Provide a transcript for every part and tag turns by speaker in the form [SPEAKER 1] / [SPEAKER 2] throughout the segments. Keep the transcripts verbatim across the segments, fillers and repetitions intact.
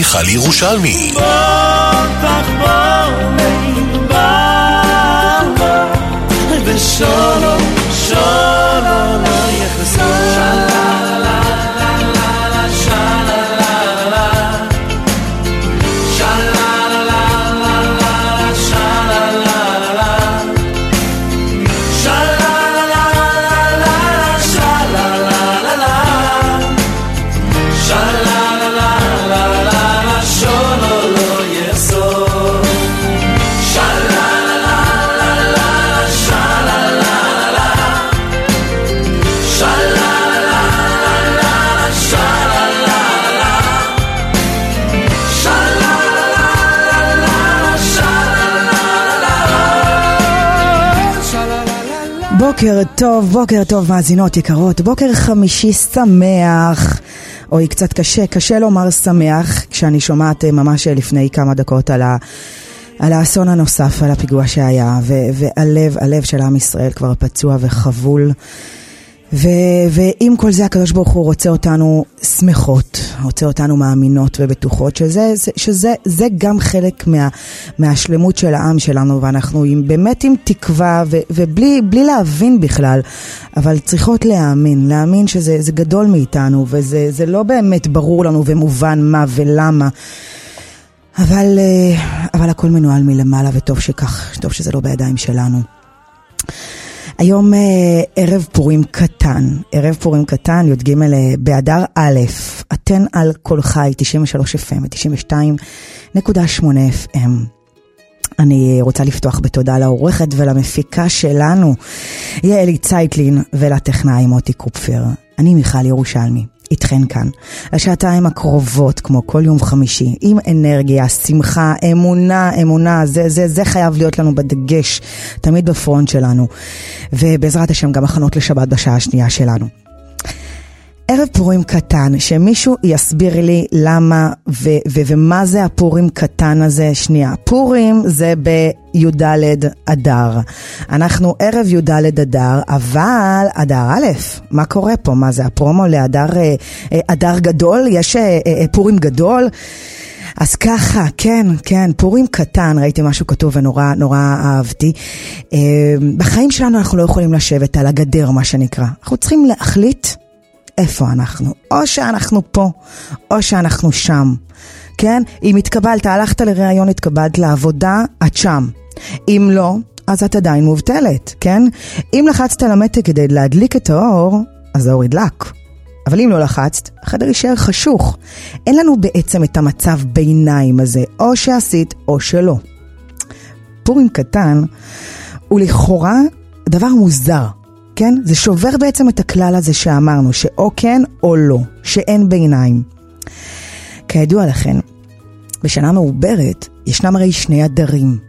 [SPEAKER 1] מיכל ירושלמי.
[SPEAKER 2] בוא תחבור ליבה ושולו שולו לא יחזור.
[SPEAKER 3] בוקר טוב, בוקר טוב מאזינות יקרות, בוקר חמישי שמח, אוי קצת קשה, קשה לומר שמח, כשאני שומעת ממש לפני כמה דקות על, ה, על האסון הנוסף, על הפיגוע שהיה, ו, והלב, הלב של עם ישראל כבר פצוע וחבול, ו, ועם כל זה הקדוש ברוך הוא רוצה אותנו שמחות, רוצה אותנו מאמינות ובטוחות, שזה, שזה, זה גם חלק מה, מהשלמות של העם שלנו, ואנחנו עם, באמת עם תקווה, ו, ובלי, בלי להבין בכלל, אבל צריכות להאמין, להאמין שזה, זה גדול מאיתנו, וזה, זה לא באמת ברור לנו ומובן מה ולמה, אבל, אבל הכל מנוהל מלמעלה, וטוב שכך, טוב שזה לא בידיים שלנו. היום ערב פורים קטן, ערב פורים קטן, י"ג באדר א', אתן על כל חי, תשעים ושלוש אף אם, תשעים ושתיים נקודה שמונה אף אם. אני רוצה לפתוח בתודה לעורכת ולמפיקה שלנו, יעלי צייטלין, ולטכנאי מוטי קופפר. אני מיכל ירושלמי, איתכן כאן, לשעתיים הקרובות, כמו כל יום חמישי, עם אנרגיה, שמחה, אמונה, אמונה, זה, זה, זה חייב להיות לנו בדגש, תמיד בפרונט שלנו, ובעזרת השם גם הכנות לשבת בשעה השנייה שלנו. ערב פורים קטן, שמישהו יסביר לי למה ו- ו- ומה זה הפורים קטן הזה. שנייה, פורים זה בי"ד אדר, אנחנו ערב י"ד אדר, אבל אדר א', מה קורה פה? מה זה הפרומו לאדר אדר גדול? יש פורים גדול? אז ככה, כן, כן, פורים קטן, ראיתי משהו כתוב ונורא נורא אהבתי. בחיים שלנו אנחנו לא יכולים לשבת על הגדר, מה שנקרא, אנחנו צריכים להחליט איפה אנחנו, או שאנחנו פה, או שאנחנו שם, כן? אם התקבלת, הלכת לראיון, התקבלת לעבודה, את שם. אם לא, אז את עדיין מובטלת, כן? אם לחצת על המתג כדי להדליק את האור, אז האור ידלק. אבל אם לא לחצת, החדר יישאר חשוך. אין לנו בעצם את המצב ביניים הזה, או שעשית או שלא. פורים קטן הוא לכאורה דבר מוזר. כן? זה שובר בעצם את הכלל הזה שאמרנו, שאו כן או לא, שאין ביניים. כידוע לכן, בשנה מעוברת ישנם הרי שני אדרים,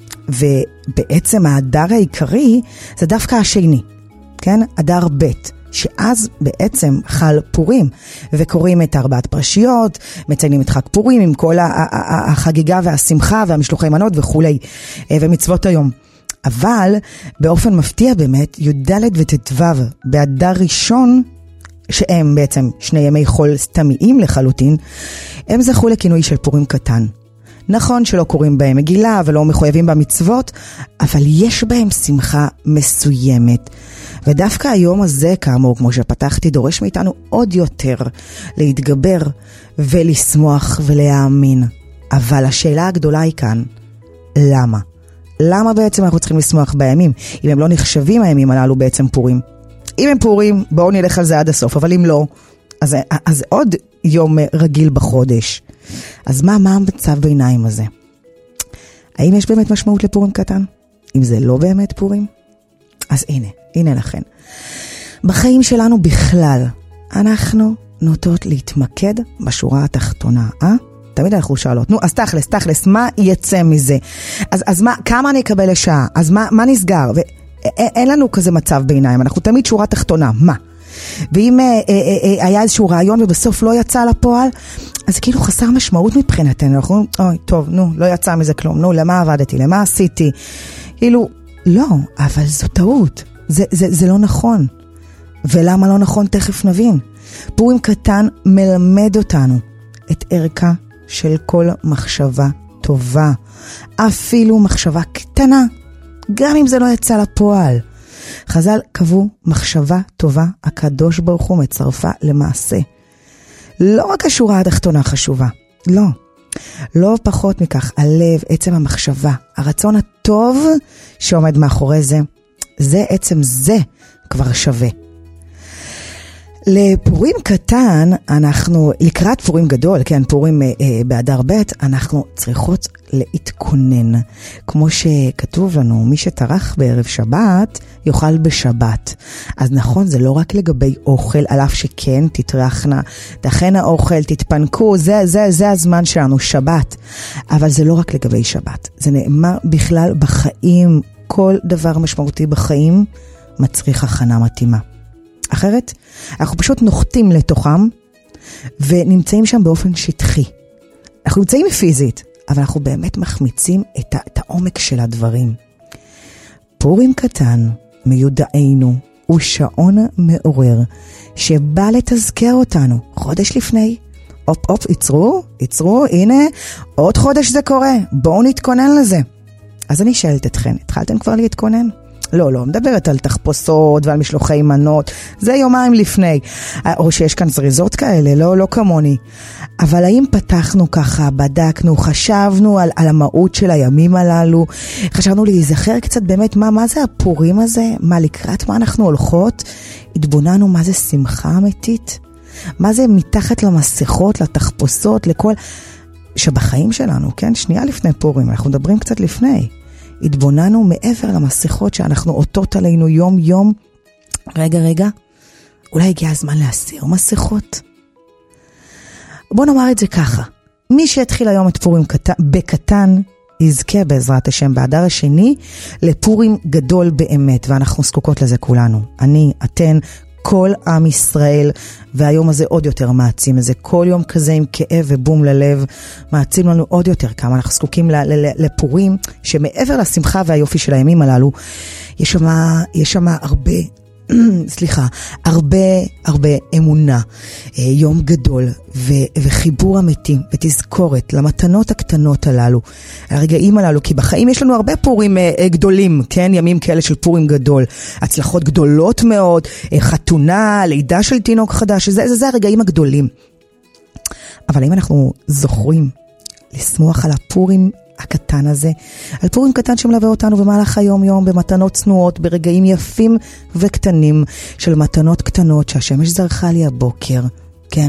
[SPEAKER 3] ובעצם האדר העיקרי זה דווקא השני, כן? אדר ב', שאז בעצם חל פורים, וקוראים את ארבעת פרשיות, מציינים את חג פורים עם כל החגיגה והשמחה והמשלוחי מנות וכולי, ומצוות היום. אבל באופן מפתיע באמת, י"ד וט"ו באדר ראשון, שהם בעצם שני ימי חול סתמיים לחלוטין, הם זכו לכינוי של פורים קטן. נכון שלא קוראים בהם מגילה ולא מחויבים במצוות, אבל יש בהם שמחה מסוימת. ודווקא היום הזה, כאמור, כמו שפתחתי, דורש מאיתנו עוד יותר להתגבר ולשמוח ולהאמין. אבל השאלה הגדולה היא כאן, למה? למה בעצם אנחנו צריכים לשמוח בימים? אם הם לא נחשבים הימים הללו בעצם פורים. אם הם פורים, בואו נלך על זה עד הסוף, אבל אם לא, אז, אז עוד יום רגיל בחודש. אז מה, מה המצב ביניים הזה? האם יש באמת משמעות לפורים קטן? אם זה לא באמת פורים? אז הנה, הנה לכן. בחיים שלנו בכלל, אנחנו נוטות להתמקד בשורה התחתונה, אה? תמיד אנחנו שאלות, נו, אז תכלס, תכלס, מה יצא מזה? אז, אז מה, כמה אני אקבל לשעה? אז מה, מה נסגר? ואין לנו כזה מצב ביניים, אנחנו תמיד שורה תחתונה, מה? ואם אה, אה, אה, היה איזשהו רעיון ובסוף לא יצא לפועל, אז כאילו חסר משמעות מבחינתנו, אנחנו אומרים, אוי, טוב, נו, לא יצא מזה כלום, נו, למה עבדתי, למה עשיתי? כאילו, לא, אבל זו טעות, זה, זה, זה לא נכון. ולמה לא נכון? תכף נבין. פורים קטן מלמד אותנו את ערכה של כל מחשבה טובה, אפילו מחשבה קטנה, גם אם זה לא יצא לפועל. חז"ל קבעו מחשבה טובה, הקדוש ברוך הוא מצרפה למעשה. לא רק השורה התחתונה חשובה, לא. לא פחות מכך, הלב, עצם המחשבה, הרצון הטוב שעומד מאחורי זה, זה עצם זה כבר שווה. לפורים קטן, אנחנו, לקראת פורים גדול, כן, פורים אה, באדר ב', אנחנו צריכות להתכונן. כמו שכתוב לנו, מי שטרח בערב שבת, יאכל בשבת. אז נכון, זה לא רק לגבי אוכל, על אף שכן, תטרחנה, תכן האוכל, תתפנקו, זה, זה, זה הזמן שלנו, שבת. אבל זה לא רק לגבי שבת. זה נאמר בכלל בחיים, כל דבר משמעותי בחיים, מצריך הכנה מתאימה. אחרת, אנחנו פשוט נוחתים לתוכם, ונמצאים שם באופן שטחי. אנחנו נמצאים פיזית, אבל אנחנו באמת מחמיצים את, את העומק של הדברים. פורים קטן, מיודענו, הוא שעון מעורר, שבא לתזכר אותנו, חודש לפני. אופ אופ, יצרו, יצרו, הנה, עוד חודש זה קורה, בואו נתכונן לזה. אז אני שואלת אתכן, התחלתם כבר להתכונן? לא, לא, מדברת על תחפושות ועל משלוחי מנות, זה יומיים לפני, או שיש כאן זריזות כאלה, לא, לא כמוני. אבל האם פתחנו ככה, בדקנו, חשבנו על, על המהות של הימים הללו, חשבנו להיזכר קצת באמת מה, מה זה הפורים הזה, מה לקראת מה אנחנו הולכות, התבוננו מה זה שמחה אמיתית, מה זה מתחת למסכות, לתחפושות, לכל, שבחיים שלנו, כן, שנייה לפני פורים, אנחנו מדברים קצת לפני, התבוננו מעבר למסכות שאנחנו אותות עלינו יום יום. רגע, רגע, אולי הגיע הזמן להסיר מסכות. בוא נאמר את זה ככה. מי שהתחיל היום את פורים קטן, בקטן, יזכה בעזרת השם באדר השני לפורים גדול באמת, ואנחנו זקוקות לזה כולנו. אני, אתן, כל עם ישראל, והיום הזה עוד יותר מעצים את זה. כל יום כזה עם כאב ובום ללב, מעצים לנו עוד יותר כמה אנחנו זקוקים לפורים, שמעבר לשמחה והיופי של הימים הללו, יש שם, יש שם הרבה, סליחה, הרבה, הרבה אמונה, יום גדול, ו, וחיבור אמיתי, ותזכורת למתנות הקטנות הללו, הרגעים הללו, כי בחיים יש לנו הרבה פורים גדולים, כן, ימים כאלה של פורים גדול, הצלחות גדולות מאוד, חתונה, לידה של תינוק חדש, זה, זה, זה הרגעים הגדולים. אבל אם אנחנו זוכרים לשמוח על הפורים הקטן הזה, על פורים קטן שמלווה אותנו במהלך היום יום, במתנות צנועות, ברגעים יפים וקטנים, של מתנות קטנות שהשמש זרחה לי הבוקר, כן,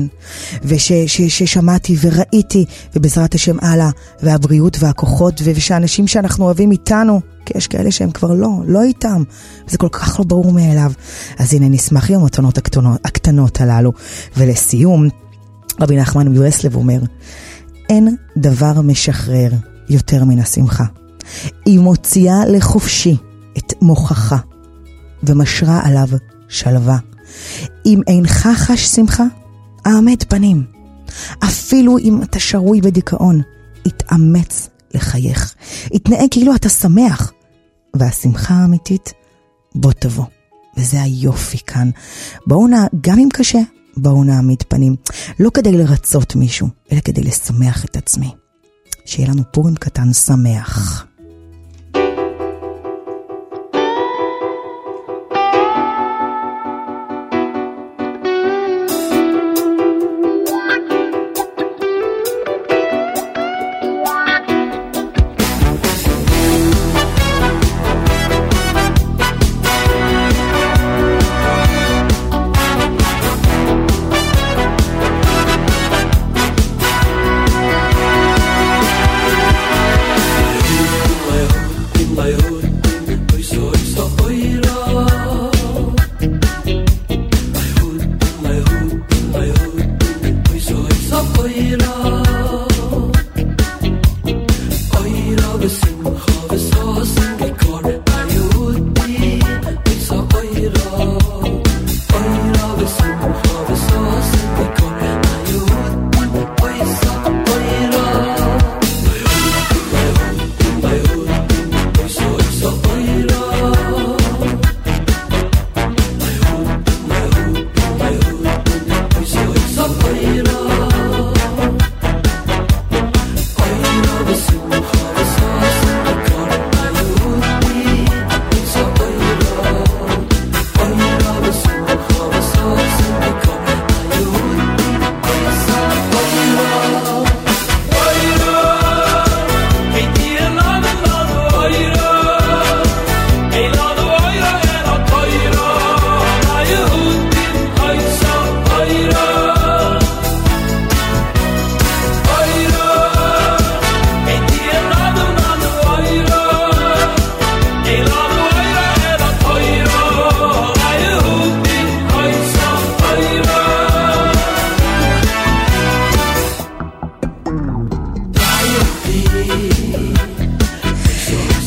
[SPEAKER 3] וששמעתי וראיתי, ובעזרת השם הלאה, והבריאות והכוחות, ושאנשים שאנחנו אוהבים איתנו, כי יש כאלה שהם כבר לא, לא איתם, וזה כל כך לא ברור מאליו. אז הנה נשמח עם המתנות הקטנות, הקטנות הללו. ולסיום, רבי נחמן מברסלב אומר, אין דבר משחרר יותר מן השמחה. היא מוציאה לחופשי את מוכחה, ומשרה עליו שלווה. אם אינך חש שמחה, העמד פנים. אפילו אם אתה שרוי בדיכאון, התאמץ לחייך. התנהג כאילו אתה שמח. והשמחה האמיתית בוא תבוא. וזה היופי כאן. בואו נע, גם אם קשה, בואו נעמיד פנים. לא כדי לרצות מישהו, אלא כדי לשמח את עצמי. שיהיה לנו פורים קטן שמח.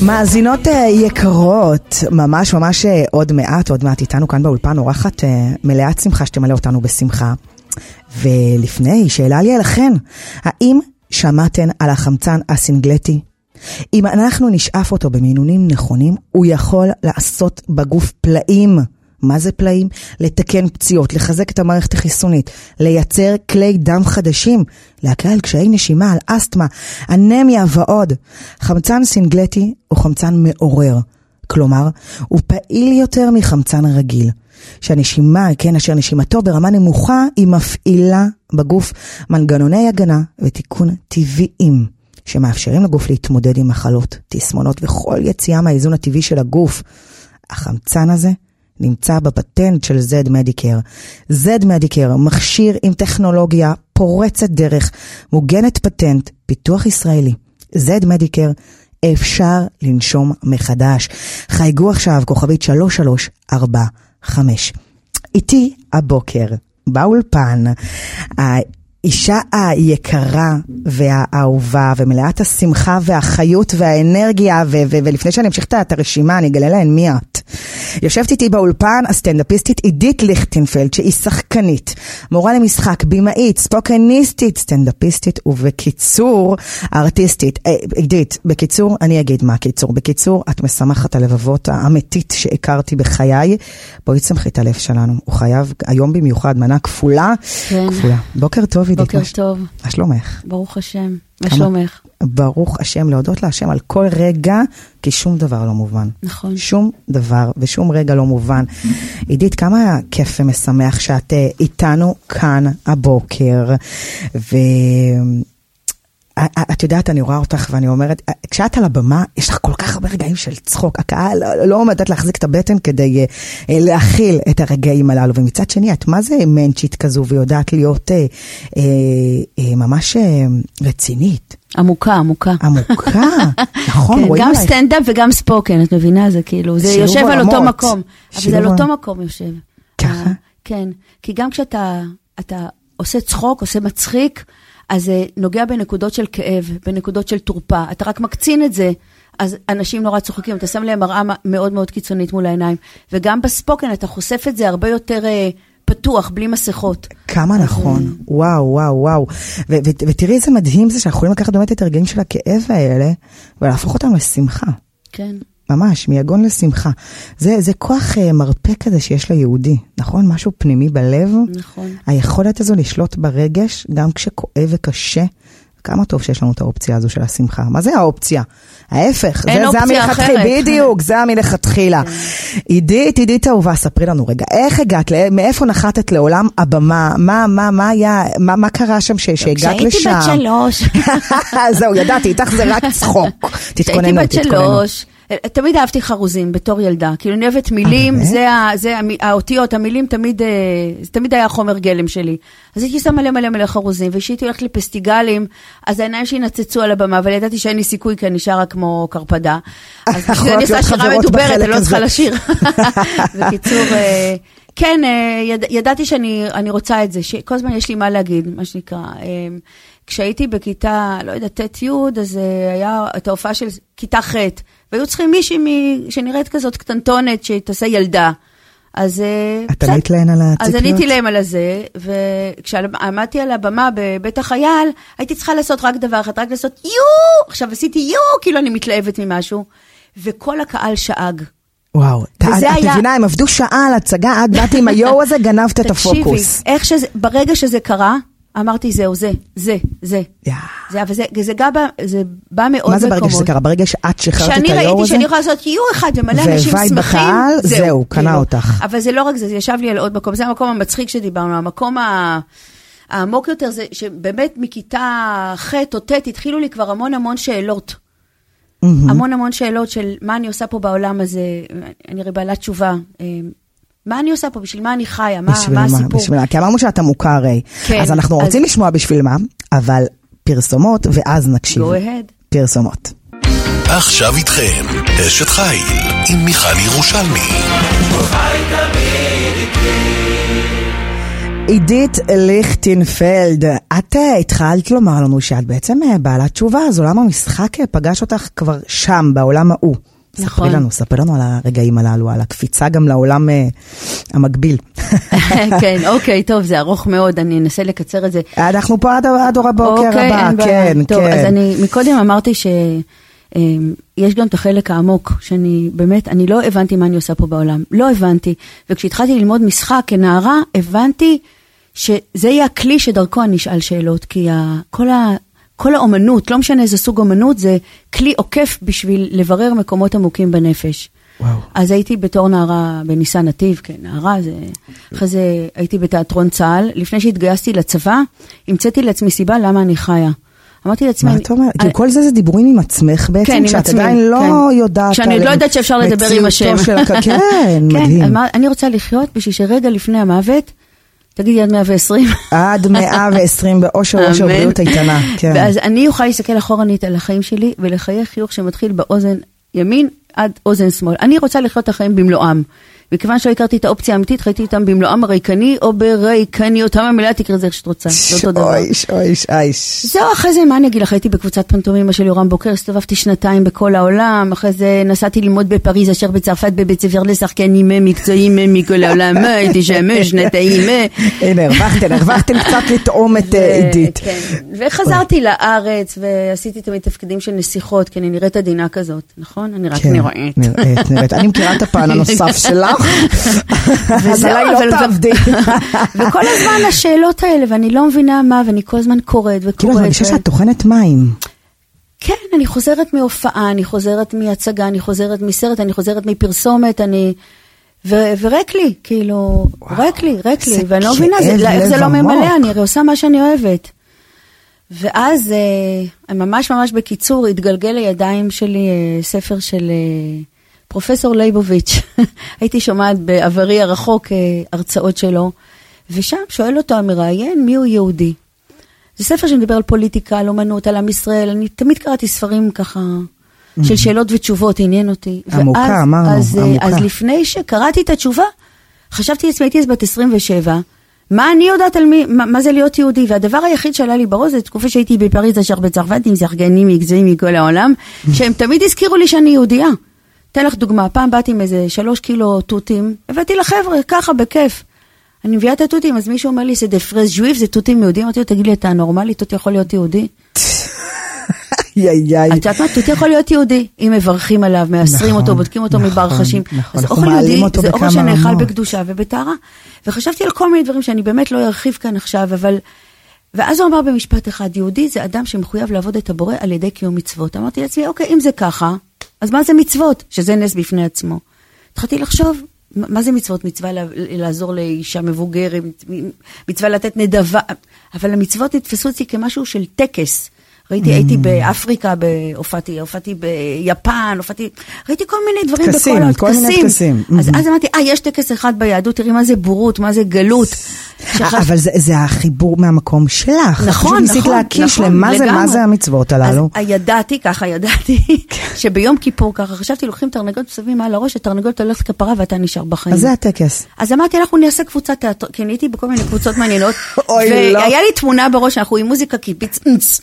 [SPEAKER 3] מאזינות יקרות, ממש ממש עוד מעט, עוד מעט איתנו כאן באולפן, אורחת מלאת שמחה שתמלא אותנו בשמחה. ולפני, שאלה לי אליכן, האם שמעתן על החמצן הסינגלטי? אם אנחנו נשאף אותו במינונים נכונים, הוא יכול לעשות בגוף פלאים. מה זה פלאים? לתקן פציעות, לחזק את המערכת החיסונית, לייצר כלי דם חדשים, להקל על קשיי נשימה, על אסתמה, אנמיה ועוד. חמצן סינגלטי הוא חמצן מעורר. כלומר, הוא פעיל יותר מחמצן רגיל. שהנשימה, כן, אשר נשימתו ברמה נמוכה, היא מפעילה בגוף מנגנוני הגנה ותיקון טבעיים, שמאפשרים לגוף להתמודד עם מחלות, תסמונות וכל יציאה מהאיזון הטבעי של הגוף. החמצן הזה נמצא בפטנט של זד מדיקר. זד מדיקר, מכשיר עם טכנולוגיה פורצת דרך, מוגנת פטנט, פיתוח ישראלי. זד מדיקר, אפשר לנשום מחדש. חייגו עכשיו, כוכבית שלוש שלוש ארבע חמש. איתי הבוקר, באולפן, האישה היקרה והאהובה ומלאת השמחה והחיות והאנרגיה, ו- ו- ולפני שאני אמשיך את הרשימה, אני אגלה להן מי את. יושבת איתי באולפן הסטנדאפיסטית עידית ליכטנפלד, שהיא שחקנית, מורה למשחק, בימאית, ספוקניסטית, סטנדאפיסטית, ובקיצור, ארטיסטית. עידית, בקיצור, אני אגיד מה קיצור. בקיצור, את משמחת הלבבות האמיתית שהכרתי בחיי. בואי תשמחי את הלב שלנו. הוא חייב היום במיוחד מנה כפולה.
[SPEAKER 1] כן.
[SPEAKER 3] כפולה. בוקר טוב, עידית.
[SPEAKER 1] בוקר טוב.
[SPEAKER 3] מה שלומך?
[SPEAKER 1] ברוך השם. מה שלומך?
[SPEAKER 3] ברוך השם, להודות להשם על כל רגע, כי שום דבר לא מובן.
[SPEAKER 1] נכון.
[SPEAKER 3] שום דבר ושום רגע לא מובן. עידית, כמה כיף ומשמח שאת איתנו כאן הבוקר, ואת יודעת, אני רואה אותך ואני אומרת, כשאת על הבמה, יש לך כל כך הרבה רגעים של צחוק, הקהל לא עומדת להחזיק את הבטן כדי להכיל את הרגעים הללו, ומצד שני, את מה זה מנצ'ית כזו, ויודעת להיות אה, אה, ממש רצינית.
[SPEAKER 1] עמוקה, עמוקה.
[SPEAKER 3] עמוקה, נכון,
[SPEAKER 1] כן,
[SPEAKER 3] רואים
[SPEAKER 1] גם
[SPEAKER 3] עלייך.
[SPEAKER 1] סטנדאפ וגם ספוקן, את מבינה? זה כאילו, זה יושב על אותו מקום. אבל זה על אותו מקום יושב.
[SPEAKER 3] ככה?
[SPEAKER 1] כן, כי גם כשאתה אתה עושה צחוק, עושה מצחיק, אז זה נוגע בנקודות של כאב, בנקודות של תורפה. אתה רק מקצין את זה, אז אנשים נורא צוחקים, אתה שם להם מראה מאוד מאוד קיצונית מול העיניים. וגם בספוקן אתה חושף את זה הרבה יותר פתוח, בלי מסכות.
[SPEAKER 3] כמה נכון, וואו, וואו, וואו. ותראי איזה מדהים זה שאנחנו יכולים לקחת באמת את הרגעים של הכאב האלה, ולהפוך אותם לשמחה.
[SPEAKER 1] כן.
[SPEAKER 3] ממש, מיגון לשמחה. זה, זה כוח uh, מרפא כזה שיש ליהודי, נכון? משהו פנימי בלב.
[SPEAKER 1] נכון.
[SPEAKER 3] היכולת הזו לשלוט ברגש, גם כשכואב וקשה. כמה טוב שיש לנו את האופציה הזו של השמחה. מה זה האופציה? ההפך.
[SPEAKER 1] אין
[SPEAKER 3] זה,
[SPEAKER 1] אופציה
[SPEAKER 3] זה
[SPEAKER 1] אחרת.
[SPEAKER 3] בדיוק, זה מלכתחילה. עידית, עידית אהובה, ספרי לנו רגע, איך הגעת, מאיפה נחתת לעולם הבמה? מה, מה, מה היה, מה, מה קרה שם שהגעת לשם?
[SPEAKER 1] כשהייתי בת שלוש.
[SPEAKER 3] זהו, ידעתי, איתך זה רק צחוק. תתכוננו,
[SPEAKER 1] כשהייתי בת שלוש. תמיד אהבתי חרוזים בתור ילדה, כאילו אני אוהבת מילים, זה, זה, האותיות, המילים תמיד, תמיד היה חומר גלם שלי. אז הייתי שם מלא מלא מלא חרוזים, ושהייתי הולכת לפסטיגלים, אז העיניים שלי נצצו על הבמה, אבל ידעתי שאין לי סיכוי, כי אני נשארה כמו קרפדה. אז בשביל אני עושה שירה מדוברת, אני לא צריכה לשיר. בקיצור, כן, ידעתי שאני רוצה את זה, שכל הזמן יש לי מה להגיד, מה שנקרא. כשהייתי בכיתה, לא יודעת, ת' י', אז היה את ההופעה של כיתה ח', והיו צריכים מישהי שנראית כזאת קטנטונת, שתעשה ילדה. אז
[SPEAKER 3] את ענית להם על הציפיות?
[SPEAKER 1] אז עניתי להם על הזה, וכשעמדתי על הבמה בבית החייל, הייתי צריכה לעשות רק דבר אחד, רק לעשות יו! עכשיו עשיתי יו, כאילו אני מתלהבת ממשהו, וכל הקהל שאג.
[SPEAKER 3] וואו, את מבינה, הם עבדו שעה על הצגה, את באתי עם היו הזה, גנבת את הפוקוס.
[SPEAKER 1] תקשיבי, איך שזה, ברגע שזה קרה, אמרתי זהו, זה, זה, זה. זה, אבל זה, זה בא מאוד מקומות.
[SPEAKER 3] מה זה ברגע שזה קרה? ברגע שאת שחררת את היו הזה?
[SPEAKER 1] שאני ראיתי שאני יכולה לעשות יו אחד ומלא אנשים שמחים,
[SPEAKER 3] זהו, קנה אותך.
[SPEAKER 1] אבל זה לא רק זה, זה ישב לי על עוד מקום, זה המקום המצחיק שדיברנו, המקום העמוק יותר זה, שבאמת מכיתה ח' או ט' התחילו לי כבר המון המון שאלות. המון המון שאלות של מה אני עושה פה בעולם הזה, אני הרי בעלת תשובה, מה אני עושה פה, בשביל מה אני חיה, מה, מה הסיפור? בשביל מה,
[SPEAKER 3] כי אמרנו שאתה מוכר הרי, כן, אז אנחנו אז... רוצים לשמוע בשביל מה, אבל פרסומות ואז נקשיב.
[SPEAKER 1] Go ahead.
[SPEAKER 3] פרסומות.
[SPEAKER 4] עכשיו איתכם, אשת חיל, עם מיכל ירושלמי.
[SPEAKER 3] עידית ליכטנפלד, את התחלת לומר לנו שאת בעצם בעלת תשובה, אז עולם המשחק פגש אותך כבר שם, בעולם ההוא.
[SPEAKER 1] נכון.
[SPEAKER 3] ספרי לנו, ספרי לנו על הרגעים הללו, על הקפיצה גם לעולם המקביל.
[SPEAKER 1] כן, אוקיי, טוב, זה ארוך מאוד, אני אנסה לקצר את זה.
[SPEAKER 3] אנחנו פה עד אור הבוקר הבא, כן,
[SPEAKER 1] טוב,
[SPEAKER 3] כן.
[SPEAKER 1] אז אני מקודם אמרתי ש... יש גם את החלק העמוק, שאני באמת, אני לא הבנתי מה אני עושה פה בעולם, לא הבנתי, וכשהתחלתי ללמוד משחק כנערה, הבנתי שזה יהיה הכלי שדרכו אני אשאל שאלות, כי כל, ה, כל האומנות, לא משנה איזה סוג אומנות, זה כלי עוקף בשביל לברר מקומות עמוקים בנפש. וואו. אז הייתי בתור נערה בניסן נתיב, כן, נערה, זה, אחרי זה הייתי בתיאטרון צה"ל, לפני שהתגייסתי לצבא, המצאתי לעצמי סיבה למה אני חיה. אמרתי לעצמי...
[SPEAKER 3] מה אתה אומר? כי כל זה זה דיבורים עם עצמך בעצם,
[SPEAKER 1] כן,
[SPEAKER 3] שאת עדיין לא יודעת...
[SPEAKER 1] שאני לא יודעת שאפשר לדבר עם השם.
[SPEAKER 3] כן, מדהים.
[SPEAKER 1] אני רוצה לחיות בשביל שרגע לפני המוות, תגידי עד מאה ועשרים.
[SPEAKER 3] עד מאה ועשרים באושר, אושר בריאות איתנה.
[SPEAKER 1] ואז אני אוכל להסתכל אחורנית על החיים שלי, ולחייך חיוך שמתחיל באוזן ימין עד אוזן שמאל. אני רוצה לחיות את החיים במלואם. וכיוון שלא הכרתי את האופציה האמיתית, חייתי אותם במלואם הריקני, או בריקני, אותם המלאה, תקרא את זה איך שאת רוצה. זה אותו דבר.
[SPEAKER 3] אויש, אויש, אויש.
[SPEAKER 1] זהו, אחרי זה, מה אני אגיד לך? הייתי בקבוצת פנטומימה של יורם בוקר, הסתובבתי שנתיים בכל העולם, אחרי זה נסעתי ללמוד בפריז, אשר בצרפת, בבית ספר לשחקנים מקצועיים מכל העולם, הייתי שם שנתיים.
[SPEAKER 3] הנה, הרווחתן, הרווחתן קצת לטעום את עידית.
[SPEAKER 1] וחזרתי לארץ, ועשיתי תמיד תפקידים של נסיכות, כי אני נראית עדינה כזאת, נכון? אני רק נראית.
[SPEAKER 3] נראית, נראית. אני מכירה את הפן הנוסף שלך.
[SPEAKER 1] וכל הזמן השאלות האלה, ואני לא מבינה מה, ואני כל הזמן קוראת וקוראת.
[SPEAKER 3] כאילו, אני חושבת שאת תוכנת מים.
[SPEAKER 1] כן, אני חוזרת מהופעה, אני חוזרת מהצגה, אני חוזרת מסרט, אני חוזרת מפרסומת, אני... ורק לי, כאילו, רק לי, רק לי, ואני לא מבינה, איך זה לא ממלא, אני הרי עושה מה שאני אוהבת. ואז, ממש ממש בקיצור, התגלגל לידיים שלי ספר של... פרופסור ליבוביץ', הייתי שומעת בעברי הרחוק הרצאות שלו, ושם שואל אותו המראיין מי הוא יהודי. זה ספר שמדבר על פוליטיקה, על אומנות, על עם ישראל, אני תמיד קראתי ספרים ככה, של שאלות ותשובות, עניין אותי.
[SPEAKER 3] עמוקה, אמרנו, עמוקה.
[SPEAKER 1] אז לפני שקראתי את התשובה, חשבתי לעצמי, הייתי אז בת עשרים ושבע, מה אני יודעת על מי, מה, מה זה להיות יהודי, והדבר היחיד שעלה לי בראש, זה תקופה שהייתי בפריז, אשר בצרפת, עם זרגנים מקצועיים מכל העולם, שהם תמיד הזכירו לי שאני יהודייה. תן לך דוגמה, פעם באתי עם איזה שלוש קילו טוטים, הבאתי לחבר'ה, ככה, בכיף. אני מביאה את הטוטים, אז מישהו אומר לי, זה דפרס ג'וויף, זה טוטים יהודים, אמרתי לו, תגיד לי, אתה נורמלי, טוט יכול להיות יהודי?
[SPEAKER 3] יאי, יאי.
[SPEAKER 1] את יודעת מה, טוט יכול להיות יהודי, אם מברכים עליו, מאסרים אותו, בודקים אותו מבר חשים. אז אוכל יהודי, זה אוכל שנאכל בקדושה ובטהרה. וחשבתי על כל מיני דברים שאני באמת לא ארחיב כאן עכשיו, אבל... ואז הוא אמר במשפט אחד, יהודי זה אדם שמחויב לעבוד את הבורא על ידי קיום מצוות. אמרתי לעצמי, אוקיי, אם זה ככה, אז מה זה מצוות? שזה נס בפני עצמו. התחלתי לחשוב, מה זה מצוות? מצווה לעזור לאישה מבוגרת, מצווה לתת נדבה, אבל המצוות נתפסו אותי כמשהו של טקס. ראיתי, הייתי באפריקה, הופעתי, הופעתי ביפן, הופעתי, ראיתי כל מיני דברים בכל העולם,
[SPEAKER 3] כל מיני טקסים.
[SPEAKER 1] אז אז אמרתי, אה, יש טקס אחד ביהדות, תראי מה זה בורות, מה זה גלות.
[SPEAKER 3] אבל זה החיבור מהמקום שלך.
[SPEAKER 1] נכון,
[SPEAKER 3] ניסית להקיש למה זה, מה זה המצוות הללו.
[SPEAKER 1] אז ידעתי, ככה ידעתי, שביום כיפור ככה, חשבתי, לוקחים תרנגולת מסביב מעל הראש, התרנגולת הולכת כפרה ואתה נשאר בחיים.
[SPEAKER 3] אז זה הטקס.
[SPEAKER 1] אז אמרתי, אנחנו נעשה קבוצת תיאטרון, כי אני הייתי בכל מיני קבוצות מעניינות, והיה לי תמונה בראש, אנחנו עם מוזיקה קיפיץ,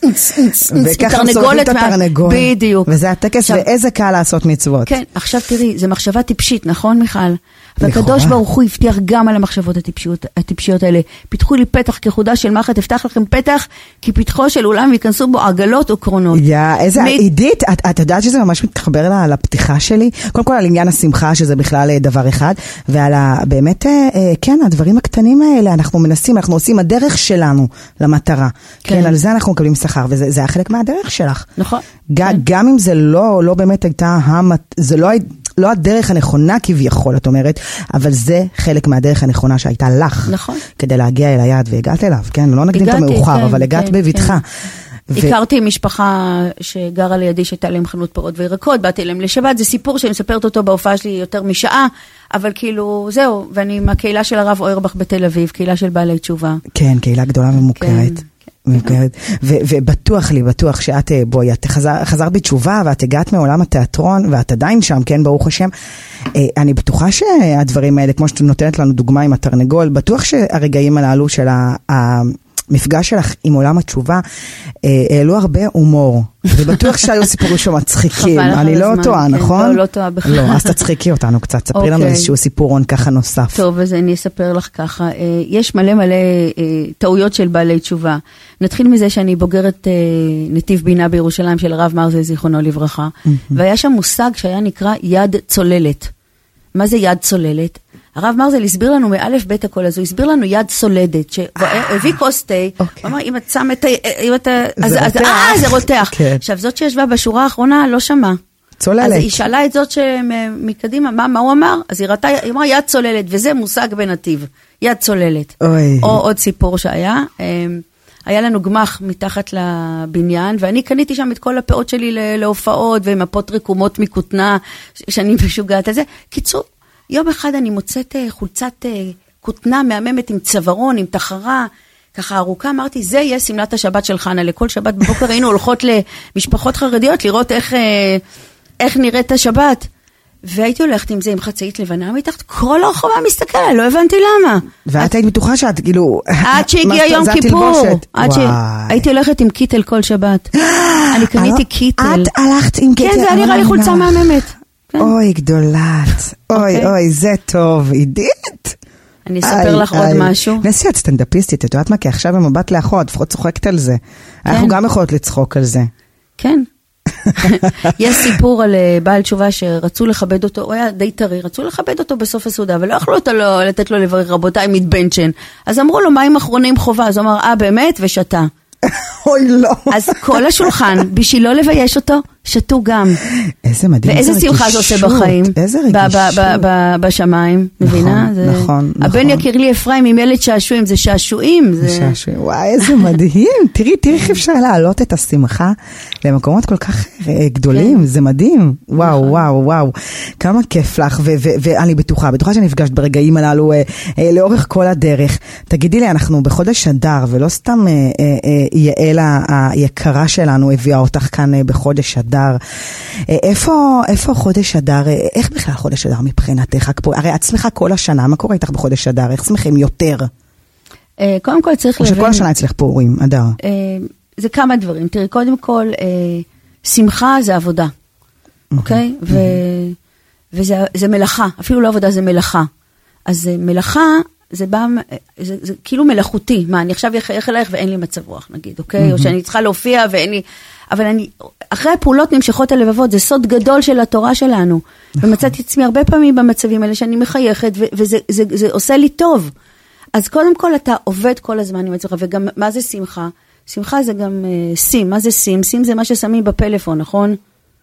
[SPEAKER 3] וככה שורפים את התרנגול.
[SPEAKER 1] בדיוק.
[SPEAKER 3] וזה הטקס, ואיזה קל לעשות מצוות.
[SPEAKER 1] כן, עכשיו תראי, זה מחשבה טיפשית, נכון מיכל? והקדוש ברוך הוא הבטיח גם על המחשבות הטיפשיות, הטיפשיות האלה. פיתחו לי פתח כחודה של מחט, הבטח לכם פתח, כי פתחו של אולם ייכנסו בו עגלות וקרונות. יא,
[SPEAKER 3] איזה עידית, את, את יודעת שזה ממש מתחבר לה, לפתיחה שלי? קודם כל על עניין השמחה, שזה בכלל דבר אחד, ועל ה, באמת, כן, הדברים הקטנים האלה, אנחנו מנסים, אנחנו עושים הדרך שלנו למטרה. כן, כן על זה אנחנו מקבלים שכר, וזה זה החלק מהדרך שלך.
[SPEAKER 1] נכון.
[SPEAKER 3] גם, כן. גם אם זה לא, לא באמת הייתה, זה לא הייתה, לא הדרך הנכונה כביכול, את אומרת, אבל זה חלק מהדרך הנכונה שהייתה לך.
[SPEAKER 1] נכון.
[SPEAKER 3] כדי להגיע אל היעד והגעת אליו, כן? לא נקדים את המאוחר,
[SPEAKER 1] כן,
[SPEAKER 3] אבל הגעת
[SPEAKER 1] כן,
[SPEAKER 3] בביתך.
[SPEAKER 1] כן. ו... הכרתי משפחה שגרה לידי שהייתה להם חנות פירות וירקות, באתי להם לשבת, זה סיפור שאני מספרת אותו בהופעה שלי יותר משעה, אבל כאילו, זהו, ואני מהקהילה של הרב אוירבך בתל אביב, קהילה של בעלי תשובה.
[SPEAKER 3] כן, קהילה גדולה ומוכרת. כן. ובטוח לי, בטוח שאת, בואי, את חזרת בתשובה, ואת הגעת מעולם התיאטרון, ואת עדיין שם, כן, ברוך השם. אני בטוחה שהדברים האלה, כמו שאת נותנת לנו דוגמה עם התרנגול, בטוח שהרגעים הללו של המפגש שלך עם עולם התשובה, העלו הרבה הומור. ובטוח שהיו סיפורים שמצחיקים. אני לא טועה, נכון?
[SPEAKER 1] לא, לא טועה בכלל.
[SPEAKER 3] לא, אז תצחיקי אותנו קצת. ספרי לנו איזשהו סיפורון ככה נוסף.
[SPEAKER 1] טוב, אז אני אספר לך ככה. יש מלא מלא טעויות של בעלי תשובה. נתחיל מזה שאני בוגרת נתיב בינה בירושלים של הרב מרזל, זיכרונו לברכה. והיה שם מושג שהיה נקרא יד צוללת. מה זה יד צוללת? הרב מרזל הסביר לנו מאלף בית הכל, אז הוא הסביר לנו יד סולדת, שהביא כוס תה, הוא אמר, אם את שם את ה... זה רותח. אה, זה רותח. עכשיו, זאת שישבה בשורה האחרונה לא שמעה.
[SPEAKER 3] צוללת.
[SPEAKER 1] אז היא שאלה את זאת שמקדימה, מה הוא אמר? אז היא ראתה, היא אמרה יד צוללת, וזה מושג בנתיב, יד צוללת. או עוד סיפור שהיה, היה לנו גמח מתחת לבניין, ואני קניתי שם את כל הפאות שלי להופעות, ומפות רקומות מכותנה, שאני משוגעת על זה. קיצור, יום אחד אני מוצאת חולצת כותנה מהממת עם צווארון, עם תחרה, ככה ארוכה, אמרתי, זה יהיה סמלת השבת של חנה, לכל שבת בבוקר היינו הולכות למשפחות חרדיות, לראות איך, איך נראית השבת, והייתי הולכת עם זה עם חצאית לבנה, מתחת כל הרחובה מסתכלה, לא הבנתי למה.
[SPEAKER 3] ואת היית בטוחה שאת, כאילו...
[SPEAKER 1] עד שהגיע יום כיפור, עד שהייתי הולכת עם קיטל כל שבת. אני קניתי קיטל.
[SPEAKER 3] את הלכת עם קיטל?
[SPEAKER 1] כן, זה היה נראה לי חולצה מהממת.
[SPEAKER 3] אוי, גדולת. אוי, אוי, זה טוב, עידית.
[SPEAKER 1] אני אספר לך עוד משהו.
[SPEAKER 3] נסי, את סטנדאפיסטית, את יודעת מה? כי עכשיו במבט לאחות, לפחות צוחקת על זה. אנחנו גם יכולות לצחוק על זה.
[SPEAKER 1] כן. יש סיפור על בעל תשובה שרצו לכבד אותו, הוא היה די טרי, רצו לכבד אותו בסוף הסעודה, ולא יכלו לתת לו לברך, רבותיי, מתבנצ'ן. אז אמרו לו, מים אחרונים חובה? אז הוא אמר, אה, באמת? ושתה.
[SPEAKER 3] אוי, לא.
[SPEAKER 1] אז כל השולחן, בשביל לא לבייש אותו, שתו גם.
[SPEAKER 3] איזה מדהים,
[SPEAKER 1] ואיזה שמחה זה עושה בחיים.
[SPEAKER 3] איזה רגישות.
[SPEAKER 1] בשמיים, מבינה?
[SPEAKER 3] נכון, נכון.
[SPEAKER 1] הבן יקיר לי אפרים עם ילד שעשועים, זה שעשועים.
[SPEAKER 3] זה שעשועים, וואי, איזה מדהים. תראי, תראי איך אפשר להעלות את השמחה למקומות כל כך גדולים, זה מדהים. וואו, וואו, וואו. כמה כיף לך, ואני בטוחה, בטוחה שנפגשת ברגעים הללו לאורך כל הדרך. תגידי לי, אנחנו בחודש אדר, ולא סתם יעל היקרה שלנו הביאה אותך כאן בחודש אדר. איפה, איפה חודש אדר, איך בכלל חודש אדר מבחינתך? הרי את שמחה כל השנה, מה קורה איתך בחודש אדר? איך שמחים יותר?
[SPEAKER 1] קודם כל צריך
[SPEAKER 3] לבין... או שכל השנה אצלך פורים, אדר.
[SPEAKER 1] זה כמה דברים. תראי, קודם כל, שמחה זה עבודה. אוקיי? וזה מלאכה. אפילו לא עבודה, זה מלאכה. אז מלאכה, זה בא, זה, זה כאילו מלאכותי. מה, אני עכשיו אחייך אלייך ואין לי מצב רוח, נגיד, אוקיי? או שאני צריכה להופיע ואין לי... אבל אני, אחרי הפעולות נמשכות הלבבות, זה סוד גדול של התורה שלנו. ומצאתי עצמי הרבה פעמים במצבים האלה שאני מחייכת, וזה זה, זה עושה לי טוב. אז קודם כל אתה עובד כל הזמן עם עצמך, וגם מה זה שמחה? שמחה זה גם סים. מה זה סים? סים זה מה ששמים בפלאפון, נכון?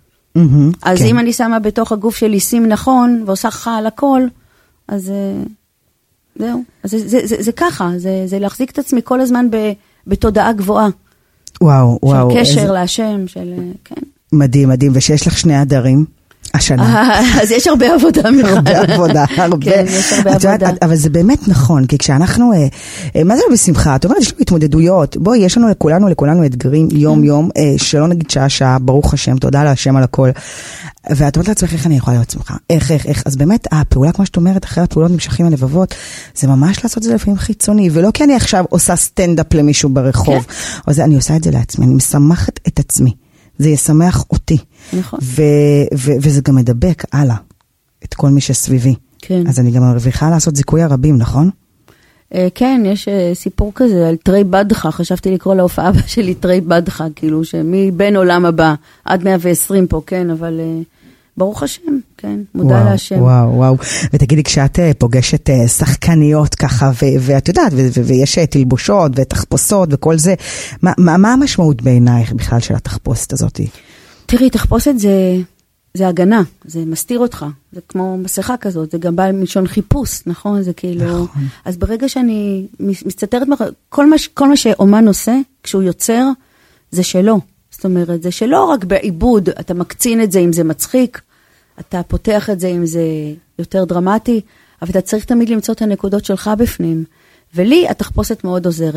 [SPEAKER 1] אז אם אני שמה בתוך הגוף שלי סים נכון, ועושה לך על הכל, אז זהו. אז זה, זה, זה, זה ככה, זה, זה להחזיק את עצמי כל הזמן בתודעה גבוהה.
[SPEAKER 3] וואו, וואו.
[SPEAKER 1] של קשר איזה... להשם, של... כן.
[SPEAKER 3] מדהים, מדהים, ושיש לך שני הדרים השנה.
[SPEAKER 1] אז יש הרבה עבודה, מיכל.
[SPEAKER 3] הרבה עבודה, הרבה.
[SPEAKER 1] כן, יש הרבה עבודה.
[SPEAKER 3] אבל זה באמת נכון, כי כשאנחנו, מה זה לא בשמחה? את אומרת, יש לנו התמודדויות, בואי, יש לנו לכולנו, לכולנו אתגרים יום-יום, שלא נגיד שעה-שעה, ברוך השם, תודה להשם על הכל. ואת אומרת לעצמך, איך אני יכולה להיות שמחה? איך, איך, איך? אז באמת, הפעולה, כמו שאת אומרת, אחרי הפעולות נמשכים הלבבות, זה ממש לעשות את זה לפעמים חיצוני, ולא כי אני עכשיו עושה סטנדאפ למישהו ברחוב, או זה, אני עושה את זה לעצמי, אני משמחת את עצמי. זה ישמח אותי.
[SPEAKER 1] נכון.
[SPEAKER 3] ו- ו- וזה גם מדבק הלאה, את כל מי שסביבי.
[SPEAKER 1] כן.
[SPEAKER 3] אז אני גם מרוויחה לעשות זיכוי הרבים, נכון?
[SPEAKER 1] כן, יש סיפור כזה על תרי בדחה, חשבתי לקרוא להופעה הבאה שלי תרי בדחה, כאילו שמבין עולם הבא, עד מאה ועשרים פה, כן, אבל ברוך השם, כן, מודע
[SPEAKER 3] וואו,
[SPEAKER 1] להשם.
[SPEAKER 3] וואו, וואו. ותגידי, כשאת פוגשת שחקניות ככה, ו- ואת יודעת, ו- ו- ויש תלבושות ותחפושות וכל זה, מה, מה, מה המשמעות בעינייך בכלל של התחפושת הזאת?
[SPEAKER 1] תראי, תחפושת זה... זה הגנה, זה מסתיר אותך, זה כמו מסכה כזאת, זה גם בא מלשון חיפוש, נכון? זה כאילו, נכון. אז ברגע שאני מסתתרת, כל מה, כל מה שאומן עושה, כשהוא יוצר, זה שלו. זאת אומרת, זה שלא רק בעיבוד, אתה מקצין את זה אם זה מצחיק, אתה פותח את זה אם זה יותר דרמטי, אבל אתה צריך תמיד למצוא את הנקודות שלך בפנים. ולי התחפושת מאוד עוזרת.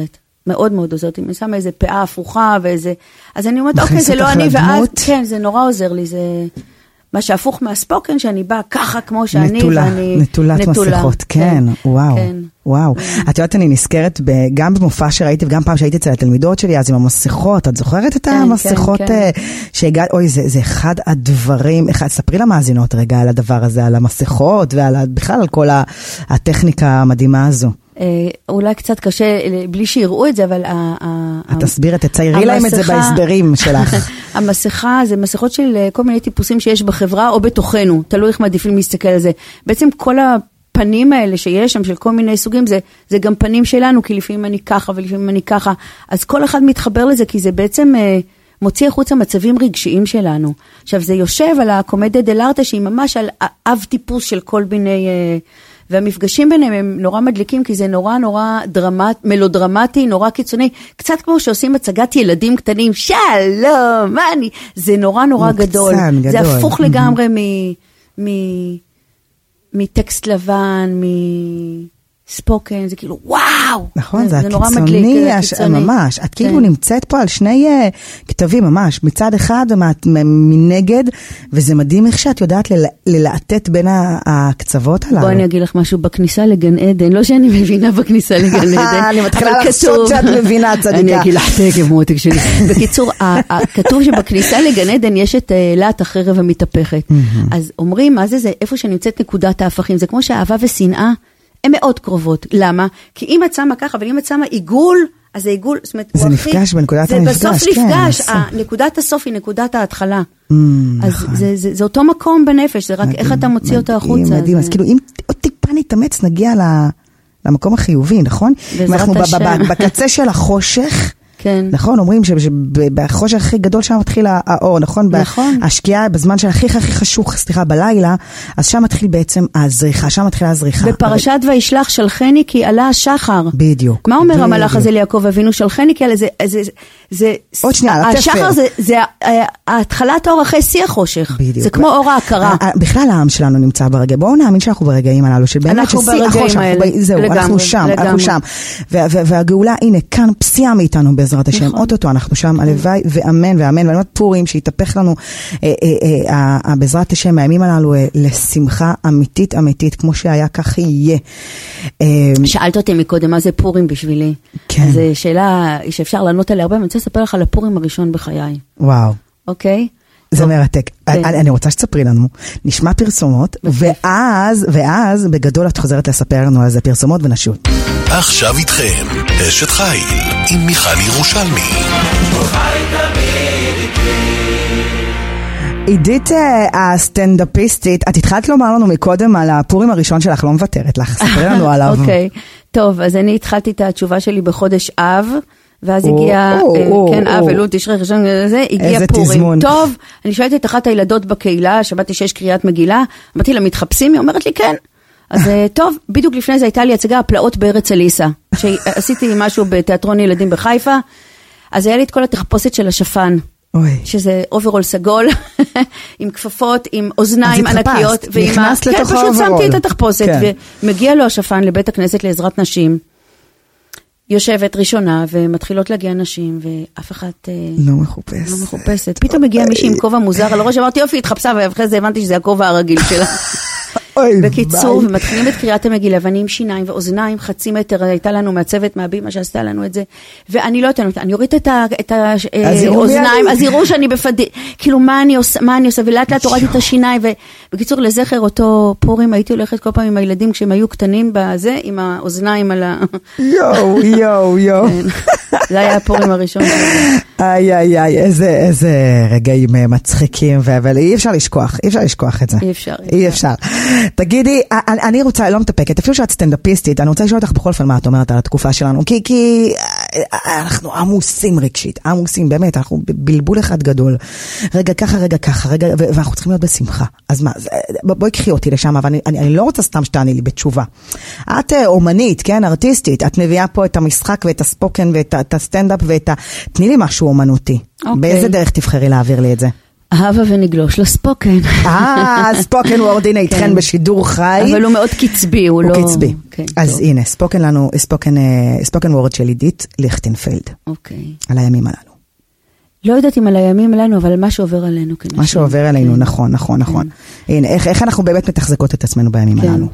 [SPEAKER 1] מאוד מאוד עוזרת, אני שמה איזה פאה הפוכה ואיזה, אז אני אומרת, אוקיי, זה לא אני, ואז, כן, זה נורא עוזר לי, זה מה שהפוך מהספוקן, שאני באה ככה כמו שאני, ואני
[SPEAKER 3] נטולת מסכות, כן, וואו, וואו. את יודעת, אני נזכרת גם במופע שראיתי, וגם פעם שהייתי אצל התלמידות שלי, אז עם המסכות, את זוכרת את המסכות שהגעת, אוי, זה אחד הדברים, ספרי למאזינות רגע על הדבר הזה, על המסכות, ובכלל על כל הטכניקה המדהימה הזו.
[SPEAKER 1] אולי קצת קשה, בלי שיראו את זה, אבל...
[SPEAKER 3] תסביר, תציירי להם את זה בהסברים שלך.
[SPEAKER 1] המסכה זה מסכות של כל מיני טיפוסים שיש בחברה או בתוכנו, תלוי איך מעדיפים להסתכל על זה. בעצם כל הפנים האלה שיש שם של כל מיני סוגים, זה, זה גם פנים שלנו, כי לפעמים אני ככה ולפעמים אני ככה. אז כל אחד מתחבר לזה, כי זה בעצם מוציא החוצה מצבים רגשיים שלנו. עכשיו, זה יושב על הקומדיה דלארטה, שהיא ממש על אב טיפוס של כל מיני... והמפגשים ביניהם הם נורא מדליקים, כי זה נורא נורא דרמט, מלודרמטי, נורא קיצוני, קצת כמו שעושים הצגת ילדים קטנים, שלום, מה אני, זה נורא נורא גדול. גדול. זה הפוך לגמרי מ, מ, מטקסט לבן, מספוקן, זה כאילו וואו.
[SPEAKER 3] נכון, זה, זה הקיצוני, הש... ממש. את כאילו כן. נמצאת פה על שני uh, כתבים ממש, מצד אחד ומנגד, וזה מדהים איך שאת יודעת ל- ללעטט בין הקצוות הללו.
[SPEAKER 1] בואי אני אגיד לך משהו, בכניסה לגן עדן, לא שאני מבינה בכניסה לגן עדן.
[SPEAKER 3] אני מתחילה לחשוב שאת מבינה, צדיקה.
[SPEAKER 1] אני אגיד לך תקף מותק שלי. בקיצור, כתוב שבכניסה לגן עדן יש את להט החרב המתהפכת. אז אומרים, מה זה זה? איפה שנמצאת נקודת ההפכים, זה כמו שאהבה ושנאה, הן מאוד קרובות. למה? כי אם את שמה ככה, אבל אם את שמה עיגול, אז זה עיגול, זאת אומרת,
[SPEAKER 3] זה נפגש בנקודת המפגש,
[SPEAKER 1] זה בסוף נפגש, נקודת הסוף היא נקודת ההתחלה. אז זה אותו מקום בנפש, זה רק איך אתה מוציא אותו החוצה.
[SPEAKER 3] מדהים, אז כאילו אם עוד טיפה נתאמץ, נגיע למקום החיובי, נכון? אנחנו בקצה של החושך,
[SPEAKER 1] כן.
[SPEAKER 3] נכון, אומרים שבחושך הכי גדול שם מתחיל האור, נכון?
[SPEAKER 1] נכון.
[SPEAKER 3] השקיעה בזמן של הכי הכי חשוך, סליחה, בלילה, אז שם מתחיל בעצם הזריחה, שם מתחילה הזריחה.
[SPEAKER 1] בפרשת וישלח שלחני כי עלה השחר.
[SPEAKER 3] בדיוק.
[SPEAKER 1] מה אומר המלאך הזה ליעקב אבינו? שלחני כי עלה, זה, זה, זה,
[SPEAKER 3] עוד שנייה, על התפר.
[SPEAKER 1] השחר זה, זה התחלת האור אחרי שיא החושך.
[SPEAKER 3] בדיוק.
[SPEAKER 1] זה כמו אור ההכרה.
[SPEAKER 3] בכלל העם שלנו נמצא ברגע. בואו נאמין שאנחנו ברגעים הללו, שבאמת ששיא החושך, זהו, אנחנו שם, אנחנו שם. והגאולה, הנה, כאן פסיעה מאיתנו בעזרת השם, אוטוטו, אנחנו שם, הלוואי ואמן ואמן, ואני אומרת פורים שיתהפך לנו בעזרת השם, הימים הללו לשמחה אמיתית אמיתית, כמו שהיה כך יהיה.
[SPEAKER 1] שאלת אותי מקודם, מה זה פורים בשבילי?
[SPEAKER 3] כן.
[SPEAKER 1] זו שאלה שאפשר לענות עליה הרבה, אני רוצה לספר לך על הפורים הראשון בחיי.
[SPEAKER 3] וואו.
[SPEAKER 1] אוקיי?
[SPEAKER 3] זה מרתק. אני רוצה שתספרי לנו, נשמע פרסומות, ואז, ואז בגדול את חוזרת לספר לנו על זה פרסומות ונשוב.
[SPEAKER 4] עכשיו איתכם, אשת חיל, עם מיכל ירושלמי.
[SPEAKER 3] עידית הסטנדאפיסטית, את התחלת לומר לנו מקודם על הפורים הראשון שלך, לא מוותרת לך, ספרי לנו עליו.
[SPEAKER 1] אוקיי, טוב, אז אני התחלתי את התשובה שלי בחודש אב, ואז הגיע, כן, אב, אלול, תשרי, ראשון, זה, הגיע פורים. טוב, אני שואלת את אחת הילדות בקהילה, שמעתי שיש קריאת מגילה, אמרתי לה, מתחפשים? היא אומרת לי, כן. אז טוב, בדיוק לפני זה הייתה לי הצגה הפלאות בארץ אליסה, שעשיתי משהו בתיאטרון ילדים בחיפה, אז היה לי את כל התחפושת של השפן, שזה אוברול סגול, עם כפפות, עם אוזניים ענקיות,
[SPEAKER 3] נכנסת לתוך האוברול.
[SPEAKER 1] כן, פשוט שמתי את התחפושת, ומגיע לו השפן לבית הכנסת לעזרת נשים, יושבת ראשונה, ומתחילות להגיע נשים, ואף אחת
[SPEAKER 3] לא מחופשת.
[SPEAKER 1] לא מחופשת. פתאום מגיע מישהי עם כובע מוזר, על הראש אמרתי, יופי, התחפשה, ואחרי זה הבנתי שזה הכובע הרגיל שלה. בקיצור, ומתחילים את קריאת המגילה, ואני עם שיניים ואוזניים, חצי מטר, הייתה לנו מעצבת מהבימה שעשתה לנו את זה, ואני לא אתן אותה, אני אוריד את האוזניים, אז יראו שאני בפדי, כאילו מה אני עושה, מה אני עושה, ולאט לאט הורדתי את השיניים, ובקיצור לזכר אותו פורים, הייתי הולכת כל פעם עם הילדים, כשהם היו קטנים בזה, עם האוזניים על ה...
[SPEAKER 3] יו, יו, יו.
[SPEAKER 1] זה היה הפורים הראשון.
[SPEAKER 3] איי, איי, איי, איזה רגעים מצחיקים, אבל אי אפשר לשכוח, אי אפשר לשכוח את זה.
[SPEAKER 1] אי אפשר.
[SPEAKER 3] אי אפשר. תגידי, אני רוצה, לא מתאפקת, אפילו שאת סטנדאפיסטית, אני רוצה לשאול אותך בכל פעם מה את אומרת על התקופה שלנו, כי, כי אנחנו עמוסים רגשית, עמוסים, באמת, אנחנו בלבול אחד גדול. רגע ככה, רגע ככה, רגע, ואנחנו צריכים להיות בשמחה. אז מה, בואי קחי אותי לשם, אבל אני, אני, אני לא רוצה סתם שתעני לי בתשובה. את אומנית, כן, ארטיסטית, את מביאה פה את המשחק ואת הספוקן ואת את הסטנדאפ ואת ה... תני לי משהו אומנותי. Okay. באיזה דרך תבחרי להעביר לי את זה?
[SPEAKER 1] אהבה ונגלוש לספוקן.
[SPEAKER 3] אה, ספוקן וורד, הנה איתכן בשידור חי.
[SPEAKER 1] אבל הוא מאוד קצבי, הוא לא...
[SPEAKER 3] הוא קצבי. אז הנה, ספוקן לנו, ספוקן וורד של עידית ליכטנפלד.
[SPEAKER 1] אוקיי.
[SPEAKER 3] על הימים הללו.
[SPEAKER 1] לא יודעת אם על הימים עלינו, אבל מה שעובר עלינו.
[SPEAKER 3] מה שעובר עלינו, נכון, נכון, נכון. הנה, איך אנחנו באמת מתחזקות את עצמנו בימים הללו?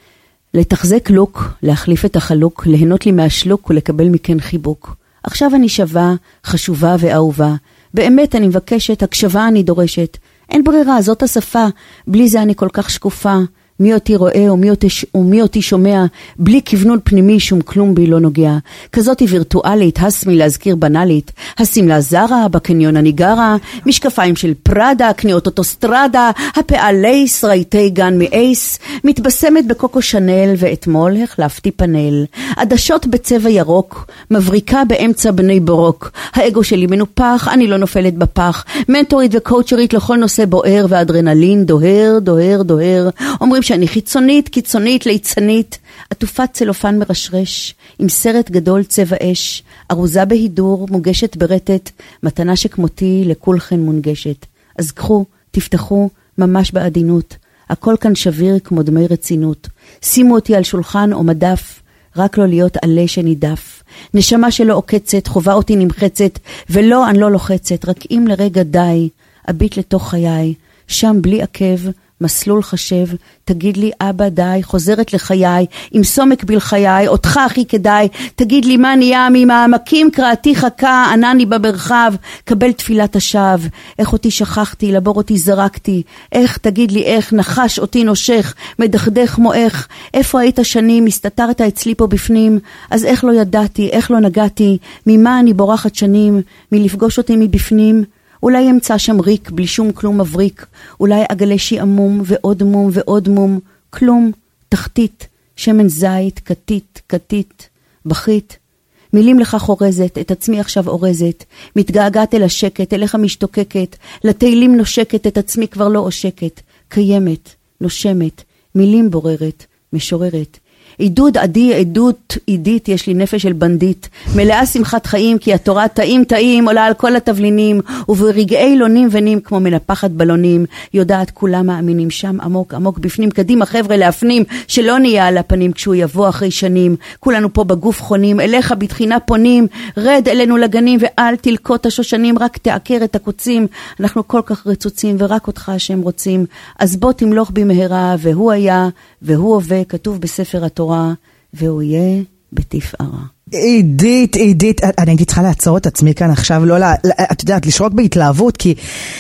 [SPEAKER 1] לתחזק לוק, להחליף את החלוק, ליהנות לי מהשלוק ולקבל מכן חיבוק. עכשיו אני שווה, חשובה ואהובה. באמת אני מבקשת, הקשבה אני דורשת. אין ברירה, זאת השפה. בלי זה אני כל כך שקופה. מי אותי רואה ומי אותי, ומי אותי שומע, בלי כיוונון פנימי שום כלום בי לא נוגע. כזאת היא וירטואלית, הסמי להזכיר בנלית, הסמלה זרה, בקניון אני גרה, משקפיים של פרדה, קניות אוטוסטרדה, הפאה לייס, רייטי גן מאייס, מתבשמת בקוקו שנל, ואתמול החלפתי פנל. עדשות בצבע ירוק, מבריקה באמצע בני ברוק, האגו שלי מנופח, אני לא נופלת בפח, מנטורית וקואוצ'רית לכל נושא בוער, ואדרנלין דוהר, דוהר, דוהר, אומרים שאני חיצונית, קיצונית, ליצנית, עטופת צלופן מרשרש, עם סרט גדול צבע אש, ארוזה בהידור, מוגשת ברטט, מתנה שכמותי לכולכן מונגשת. אז קחו, תפתחו, ממש בעדינות, הכל כאן שביר כמו דמי רצינות. שימו אותי על שולחן או מדף, רק לא להיות עלה שנידף. נשמה שלא עוקצת, חובה אותי נמחצת, ולא, אני לא לוחצת, רק אם לרגע די, אביט לתוך חיי, שם בלי עקב, מסלול חשב, תגיד לי אבא די, חוזרת לחיי, עם סומק בלחיי, אותך הכי כדאי, תגיד לי מה נהיה ממעמקים, קראתי חכה, ענני במרחב, קבל תפילת השב, איך אותי שכחתי, לבור אותי זרקתי, איך תגיד לי איך, נחש אותי נושך, מדחדך כמו איך, איפה היית שנים, הסתתרת אצלי פה בפנים, אז איך לא ידעתי, איך לא נגעתי, ממה אני בורחת שנים, מלפגוש אותי מבפנים, אולי אמצא שם ריק, בלי שום כלום מבריק, אולי אגלה שעמום ועוד מום ועוד מום, כלום, תחתית, שמן זית, קטית, קטית, בכית. מילים לך חורזת, את עצמי עכשיו אורזת, מתגעגעת אל השקט, אליך משתוקקת, לתהילים נושקת, את עצמי כבר לא עושקת, קיימת, נושמת, מילים בוררת, משוררת. עידוד עדי, עדות עידית, יש לי נפש של בנדיט, מלאה שמחת חיים, כי התורה טעים טעים, עולה על כל התבלינים, וברגעי לונים ונים כמו מנפחת בלונים, יודעת כולם מאמינים שם עמוק עמוק בפנים, קדימה חבר'ה להפנים, שלא נהיה על הפנים כשהוא יבוא אחרי שנים, כולנו פה בגוף חונים, אליך בתחינה פונים, רד אלינו לגנים, ואל תלקוט השושנים, רק תעקר את הקוצים, אנחנו כל כך רצוצים, ורק אותך שהם רוצים, אז בוא תמלוך במהרה, והוא היה, והוא הווה, כתוב בספר התורה, והוא יהיה בתפארה.
[SPEAKER 3] עידית, עידית, אני הייתי צריכה לעצור את עצמי כאן עכשיו, לא, את יודעת, לשרוק בהתלהבות, כי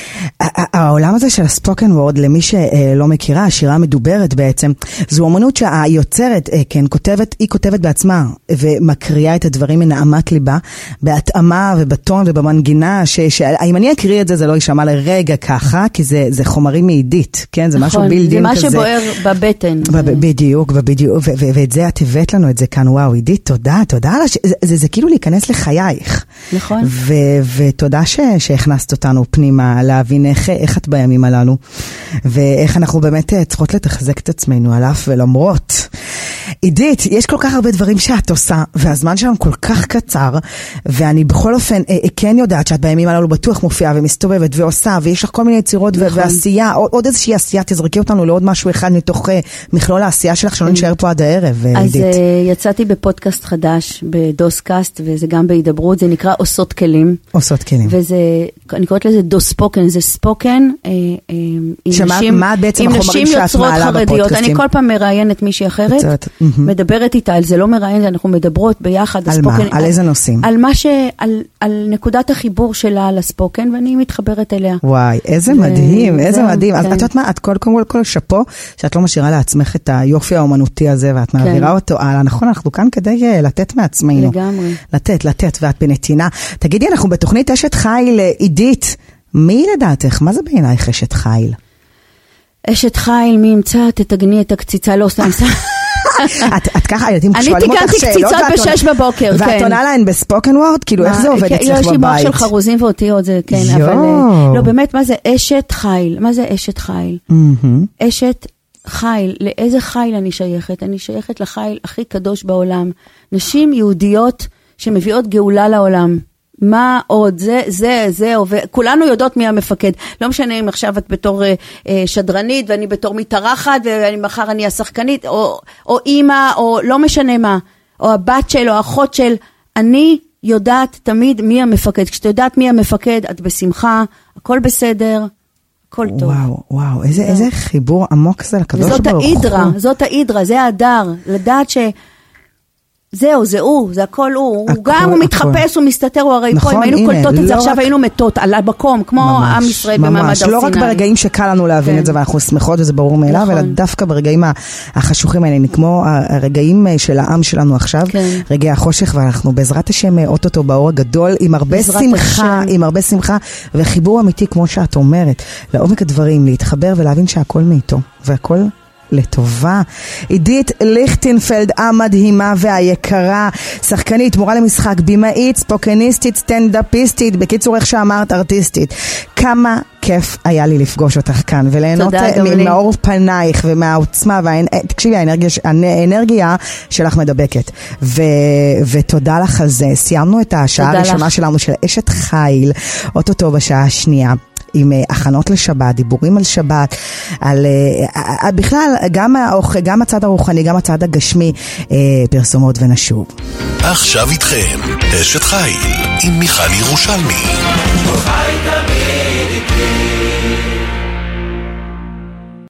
[SPEAKER 3] העולם הזה של הספוקן וורד, למי שלא מכירה, השירה המדוברת בעצם, זו אמנות שהיוצרת, כן, כותבת, היא כותבת בעצמה, ומקריאה את הדברים מנעמת ליבה, בהתאמה ובטון ובמנגינה, שאם אני אקריא את זה, זה לא יישמע לרגע ככה, כי זה, זה חומרים מעידית, כן, זה משהו בילדין כזה.
[SPEAKER 1] זה מה שבוער בבטן.
[SPEAKER 3] בדיוק, בדיוק, ואת זה את הבאת לנו את זה כאן, וואו, עידית, תודה, תודה. זה, זה, זה כאילו להיכנס לחייך.
[SPEAKER 1] נכון.
[SPEAKER 3] ו, ותודה ש, שהכנסת אותנו פנימה, להבין איך, איך את בימים הללו, ואיך אנחנו באמת צריכות לתחזק את עצמנו על אף ולמרות. עידית, יש כל כך הרבה דברים שאת עושה, והזמן שלנו כל כך קצר, ואני בכל אופן כן יודעת שאת בימים הללו בטוח מופיעה ומסתובבת ועושה, ויש לך כל מיני יצירות נכון. ועשייה, עוד, עוד איזושהי עשייה, תזרקי אותנו לעוד משהו אחד מתוך מכלול העשייה שלך, שלא נשאר פה עד הערב,
[SPEAKER 1] אז
[SPEAKER 3] עידית.
[SPEAKER 1] יצאתי בפודקאסט חדש, בדוסקאסט, וזה גם בהידברות, זה נקרא עושות כלים.
[SPEAKER 3] עושות כלים.
[SPEAKER 1] וזה, אני קוראת לזה דוספוקן, זה ספוקן, אה, אה, עם
[SPEAKER 3] שמה,
[SPEAKER 1] נשים,
[SPEAKER 3] מה בעצם
[SPEAKER 1] עם
[SPEAKER 3] החומרים
[SPEAKER 1] נשים
[SPEAKER 3] שאת
[SPEAKER 1] יוצרות
[SPEAKER 3] מעלה
[SPEAKER 1] חרדיות.
[SPEAKER 3] בפודקאסטים?
[SPEAKER 1] אני כל פעם מראיינת מישהי אחרת,
[SPEAKER 3] יוצרת,
[SPEAKER 1] מדברת איתה, על זה לא מראיינת, אנחנו מדברות ביחד.
[SPEAKER 3] על
[SPEAKER 1] הספוקן,
[SPEAKER 3] מה? על איזה נושאים?
[SPEAKER 1] על מה ש, על, על נקודת החיבור שלה לספוקן, ואני מתחברת אליה.
[SPEAKER 3] וואי, איזה מדהים, איזה מדהים. אז את יודעת מה, את כל כל כל שפו, שאת לא משאירה לעצמך את היופי האומנותי הזה, ואת מעבירה אותו הלאה. נכון, אנחנו כאן כדי לתת מעצמנו.
[SPEAKER 1] לגמרי.
[SPEAKER 3] לתת, לתת, ואת בנתינה. תגידי, אנחנו בתוכנית אשת חיל, עידית, מי לדעתך? מה זה בעינייך אשת חיל?
[SPEAKER 1] אשת חיל, מי ימצא, תתגני את הקציצה, לא סתם סתם.
[SPEAKER 3] את ככה, הילדים שואלים אותך שאלות.
[SPEAKER 1] אני תיגנתי קציצות בשש בבוקר, כן.
[SPEAKER 3] ואת עונה להן בספוקן וורד? כאילו, איך זה עובד אצלך בבית?
[SPEAKER 1] יש לי מוח של חרוזים ואותיות, זה כן, אבל... לא, באמת, מה זה אשת חיל? מה זה אשת חיל? אשת חיל, לאיזה חיל אני שייכת? אני שייכת לחיל הכי קדוש בעולם. נשים יהודיות שמביאות גאולה לעולם. מה עוד? זה, זה, זה, וכולנו יודעות מי המפקד. לא משנה אם עכשיו את בתור אה, שדרנית, ואני בתור מתארחת, ומחר אני השחקנית, או, או אימא, או לא משנה מה, או הבת של, או האחות של, אני יודעת תמיד מי המפקד. כשאת יודעת מי המפקד, את בשמחה, הכל בסדר, הכל טוב.
[SPEAKER 3] וואו, וואו, איזה, איזה חיבור עמוק זה לקדוש ברוך הוא.
[SPEAKER 1] זאת ההידרה, זאת ההידרה, זה ההדר, לדעת ש... זהו, זה הוא, זה הכל הוא, הוא גם הוא מתחפש, הוא מסתתר, הוא הרי פה, אם היינו קולטות את זה, עכשיו היינו מתות על המקום, כמו עם ישראל במעמד הר סיני.
[SPEAKER 3] לא רק ברגעים שקל לנו להבין את זה, ואנחנו שמחות וזה ברור מאליו, אלא דווקא ברגעים החשוכים האלה, כמו הרגעים של העם שלנו עכשיו, רגעי החושך, ואנחנו בעזרת השם אוטוטו באור הגדול, עם הרבה שמחה, עם הרבה שמחה, וחיבור אמיתי, כמו שאת אומרת, לעומק הדברים, להתחבר ולהבין שהכל מאיתו, והכל לטובה. עידית ליכטנפלד המדהימה והיקרה, שחקנית, מורה למשחק, בימאית, ספוקניסטית, סטנדאפיסטית, בקיצור איך שאמרת, ארטיסטית. כמה כיף היה לי לפגוש אותך כאן וליהנות מאור פנייך ומהעוצמה, תקשיבי, האנרגיה שלך מדבקת, ותודה לך על זה. סיימנו את השעה הראשונה שלנו של אשת חיל, אוטוטו בשעה השנייה, עם הכנות לשבת, דיבורים על שבת, על בכלל גם גם הצד הרוחני, גם הצד הגשמי, פרסומות ונשוב.
[SPEAKER 4] עכשיו איתכם אשת חיל עם מיכל ירושלמי.
[SPEAKER 2] חי תמיד